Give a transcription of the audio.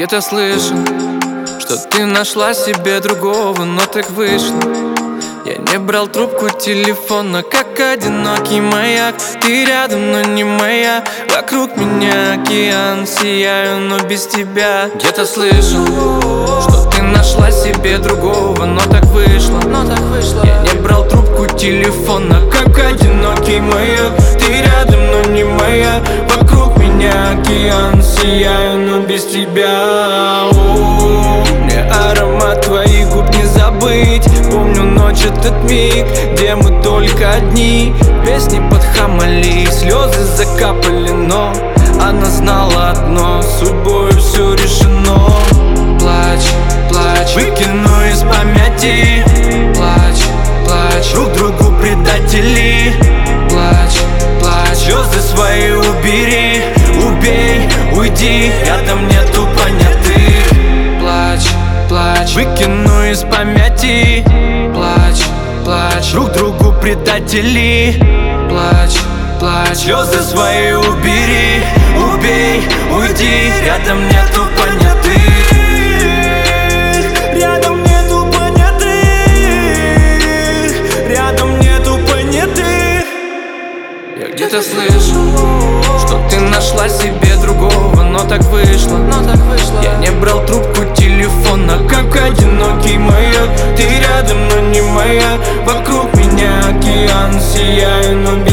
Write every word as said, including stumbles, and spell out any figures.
где-то слышал, что ты нашла себе другого, но так вышло. Я не брал трубку телефона, как одинокий маяк. Ты рядом, но не моя. Вокруг меня океан, сияю, но без тебя. Где-то слышал, что ты нашла себе другого, но так вышло, но так вышло. Я не брал трубку телефона, как одинокий маяк. Ты рядом, но не моя. Вокруг меня океан, сияю, но без тебя. О-о-о. Мне аромат твоих губ не забыть. Помню ночь, этот миг, где мы только одни. Песни под Хамали, слезы закапали, но она знала одно: судьбой все решено. Плачь, плачь, выкину из памяти. Плачь, плачь, друг другу предатели. Плачь, плачь, слезы свои убери. Убей, уйди, рядом нету понятых. Плачь, плачь, выкину из памяти. Плачь, плачь, друг другу предатели. Плачь, плачь, слезы свои убери. Убей, уйди, рядом нету понятых. Рядом нету понятых. Рядом нету понятых. Я где-то слышу, что ты нашла себе другого, но так вышло, но так вышло. Я не брал трубку телефона, как одинокий маяк. Ты рядом, но не моя. Вокруг меня океан, сияю, но без